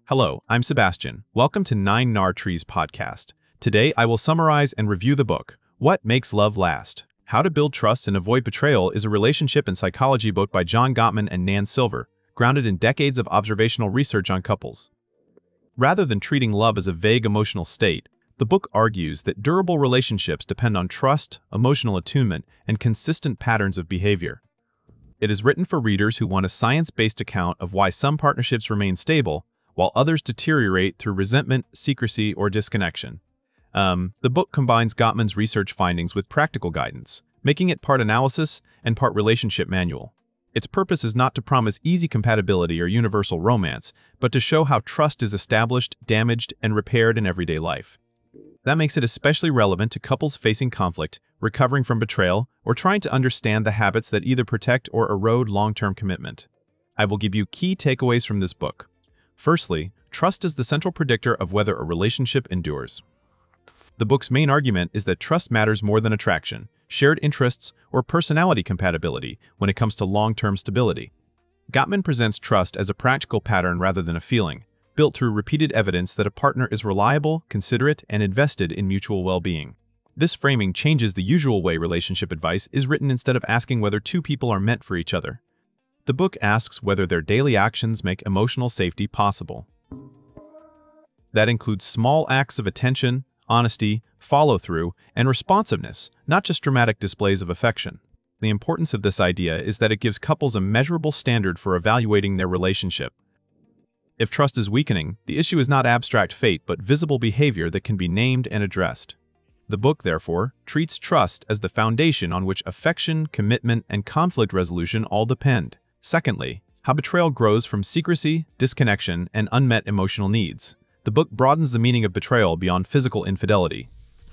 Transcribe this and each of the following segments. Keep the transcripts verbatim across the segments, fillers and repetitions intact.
Hello, I'm Sebastian. Welcome to Nine Nar Trees podcast. Today, I will summarize and review the book, What Makes Love Last? How to Build Trust and Avoid Betrayal is a relationship and psychology book by John Gottman and Nan Silver, grounded in decades of observational research on couples. Rather than treating love as a vague emotional state, the book argues that durable relationships depend on trust, emotional attunement, and consistent patterns of behavior. It is written for readers who want a science-based account of why some partnerships remain stable, while others deteriorate through resentment, secrecy, or disconnection. Um, the book combines Gottman's research findings with practical guidance, making it part analysis and part relationship manual. Its purpose is not to promise easy compatibility or universal romance, but to show how trust is established, damaged, and repaired in everyday life. That makes it especially relevant to couples facing conflict, recovering from betrayal, or trying to understand the habits that either protect or erode long-term commitment. I will give you key takeaways from this book. Firstly, trust is the central predictor of whether a relationship endures. The book's main argument is that trust matters more than attraction, shared interests, or personality compatibility when it comes to long-term stability. Gottman presents trust as a practical pattern rather than a feeling, built through repeated evidence that a partner is reliable, considerate, and invested in mutual well-being. This framing changes the usual way relationship advice is written instead of asking whether two people are meant for each other. The book asks whether their daily actions make emotional safety possible. That includes small acts of attention, honesty, follow-through, and responsiveness, not just dramatic displays of affection. The importance of this idea is that it gives couples a measurable standard for evaluating their relationship. If trust is weakening, the issue is not abstract fate but visible behavior that can be named and addressed. The book, therefore, treats trust as the foundation on which affection, commitment, and conflict resolution all depend. Secondly, how betrayal grows from secrecy, disconnection, and unmet emotional needs. The book broadens the meaning of betrayal beyond physical infidelity.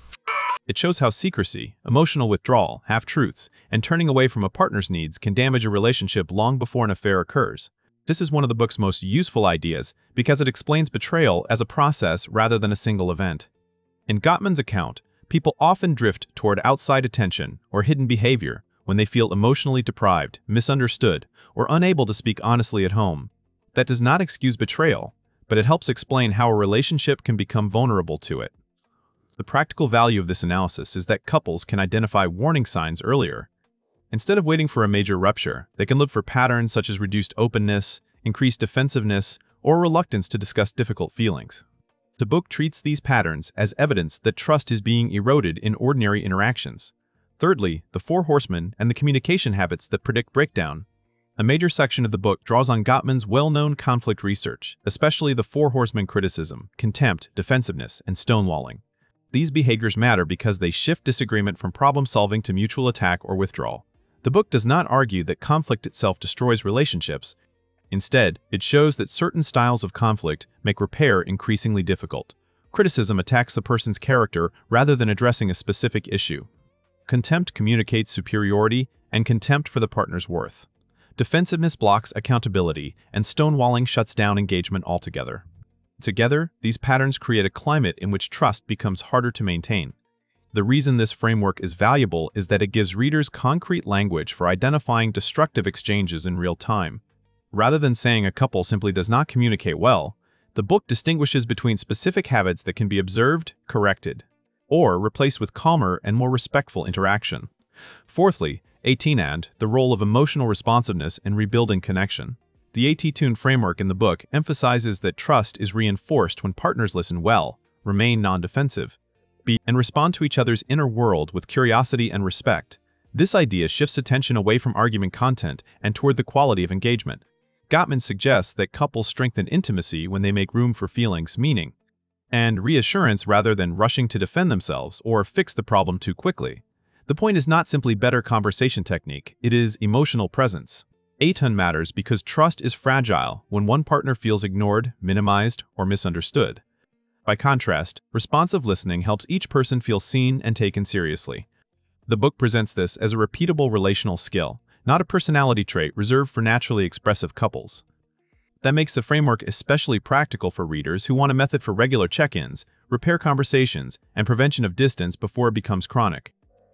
It shows how secrecy, emotional withdrawal, half-truths, and turning away from a partner's needs can damage a relationship long before an affair occurs. This is one of the book's most useful ideas because it explains betrayal as a process rather than a single event. In Gottman's account, people often drift toward outside attention or hidden behavior when they feel emotionally deprived, misunderstood, or unable to speak honestly at home. That does not excuse betrayal, but it helps explain how a relationship can become vulnerable to it. The practical value of this analysis is that couples can identify warning signs earlier. Instead of waiting for a major rupture, they can look for patterns such as reduced openness, increased defensiveness, or reluctance to discuss difficult feelings. The book treats these patterns as evidence that trust is being eroded in ordinary interactions. Thirdly, the Four Horsemen and the communication habits that predict breakdown. A major section of the book draws on Gottman's well-known conflict research, especially the Four Horsemen criticism, contempt, defensiveness, and stonewalling. These behaviors matter because they shift disagreement from problem-solving to mutual attack or withdrawal. The book does not argue that conflict itself destroys relationships. Instead, it shows that certain styles of conflict make repair increasingly difficult. Criticism attacks the person's character rather than addressing a specific issue. Contempt communicates superiority and contempt for the partner's worth. Defensiveness blocks accountability, and stonewalling shuts down engagement altogether. Together, these patterns create a climate in which trust becomes harder to maintain. The reason this framework is valuable is that it gives readers concrete language for identifying destructive exchanges in real time. Rather than saying a couple simply does not communicate well, the book distinguishes between specific habits that can be observed, corrected, or replaced with calmer and more respectful interaction. Fourthly, ATTUNE, the role of emotional responsiveness in rebuilding connection. The ATTUNE framework in the book emphasizes that trust is reinforced when partners listen well, remain non-defensive, be, and respond to each other's inner world with curiosity and respect. This idea shifts attention away from argument content and toward the quality of engagement. Gottman suggests that couples strengthen intimacy when they make room for feelings, meaning, and reassurance rather than rushing to defend themselves or fix the problem too quickly. The point is not simply better conversation technique, it is emotional presence. ATTUNE matters because trust is fragile when one partner feels ignored, minimized, or misunderstood. By contrast, responsive listening helps each person feel seen and taken seriously. The book presents this as a repeatable relational skill, not a personality trait reserved for naturally expressive couples. That makes the framework especially practical for readers who want a method for regular check-ins, repair conversations, and prevention of distance before it becomes chronic.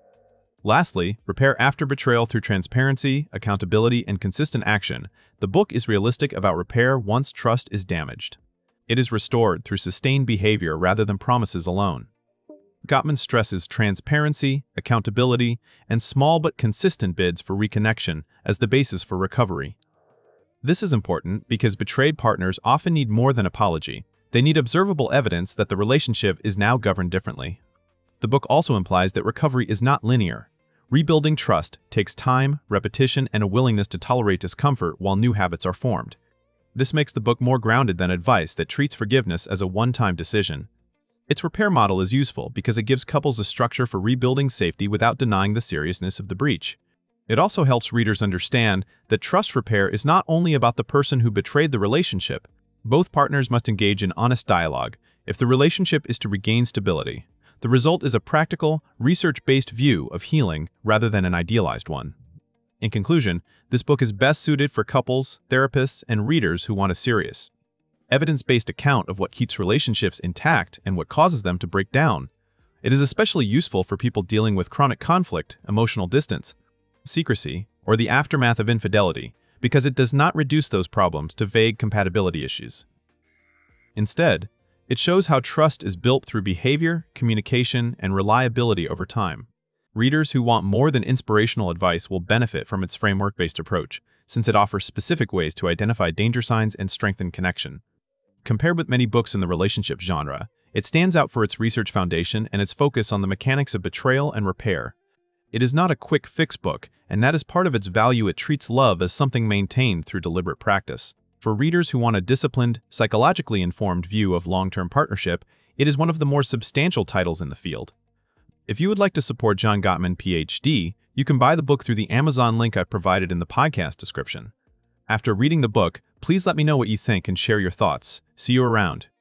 Lastly, repair after betrayal through transparency, accountability, and consistent action. The book is realistic about repair once trust is damaged. It is restored through sustained behavior rather than promises alone. Gottman stresses transparency, accountability, and small but consistent bids for reconnection as the basis for recovery. This is important because betrayed partners often need more than apology. They need observable evidence that the relationship is now governed differently. The book also implies that recovery is not linear. Rebuilding trust takes time, repetition, and a willingness to tolerate discomfort while new habits are formed. This makes the book more grounded than advice that treats forgiveness as a one-time decision. Its repair model is useful because it gives couples a structure for rebuilding safety without denying the seriousness of the breach. It also helps readers understand that trust repair is not only about the person who betrayed the relationship. Both partners must engage in honest dialogue if the relationship is to regain stability. The result is a practical, research-based view of healing rather than an idealized one. In conclusion, this book is best suited for couples, therapists, and readers who want a serious, evidence-based account of what keeps relationships intact and what causes them to break down. It is especially useful for people dealing with chronic conflict, emotional distance, secrecy, or the aftermath of infidelity, because it does not reduce those problems to vague compatibility issues. Instead, it shows how trust is built through behavior, communication, and reliability over time. Readers who want more than inspirational advice will benefit from its framework-based approach, since it offers specific ways to identify danger signs and strengthen connection. Compared with many books in the relationship genre, it stands out for its research foundation and its focus on the mechanics of betrayal and repair. It is not a quick fix book, and that is part of its value. It treats love as something maintained through deliberate practice. For readers who want a disciplined, psychologically informed view of long-term partnership, it is one of the more substantial titles in the field. If you would like to support John Gottman, P H D, you can buy the book through the Amazon link I provided in the podcast description. After reading the book, please let me know what you think and share your thoughts. See you around.